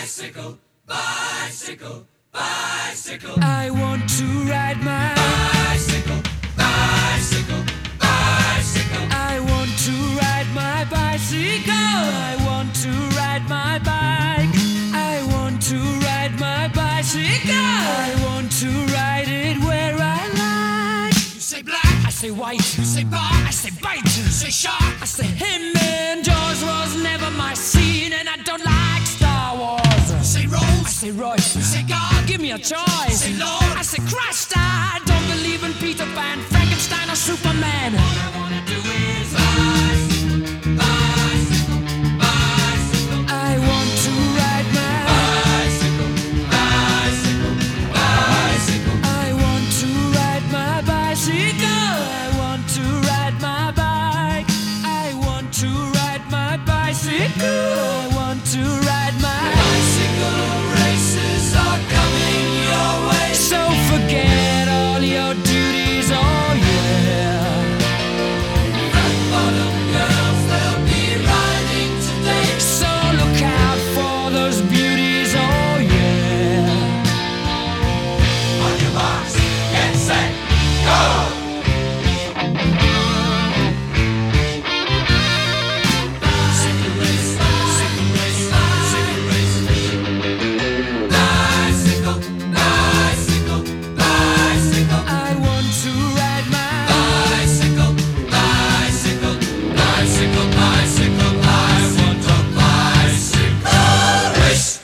Bicycle, bicycle, bicycle. I want to ride my bicycle, bicycle, bicycle. I want to ride my bicycle. I want to ride my bike. I want to ride my bicycle. I want to ride it where I like. You say black, I say white. you say bar, I say bite. you say shark. I say him and Jaws was never my scene, and I don't like Star Wars. You say I Rose, say Royce. you say God, Give me a choice. say Lord. I say Christ. I don't believe in Peter Pan, Frankenstein, or Superman. All I wanna do is bicycle, bicycle, bicycle. I want to ride my Bicycle, bicycle, bicycle. I want to ride my bicycle. I want to ride my bike. I want to ride my bicycle. I want to ride my Bicycle races are coming your way. So forget all your duties, oh yeah. Fat bottom girls, they'll be riding today. So look out for those beauties, oh yeah. On your marks, get set, go! Bicycle race, bicycle race, bicycle race. Bicycle, bicycle, bicycle. I want to ride my Bicycle, bicycle, bicycle, bicycle. I want a bicycle race.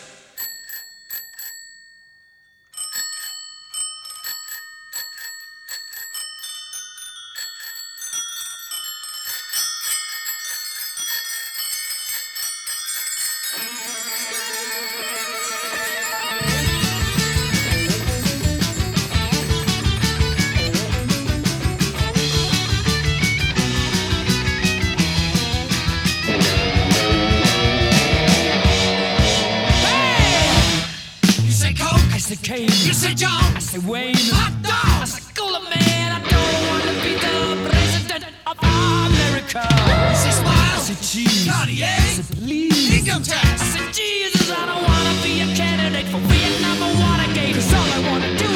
You say Coke, I say Kane. you say John, I say Wayne. hot I dog. say Cooler Man. I don't want to be the president of America. You say I Smile, say cheese. I Cartier, say please. income I tax. said, Jesus, I don't wanna be a candidate for Vietnam or Watergate. 'Cause all I wanna do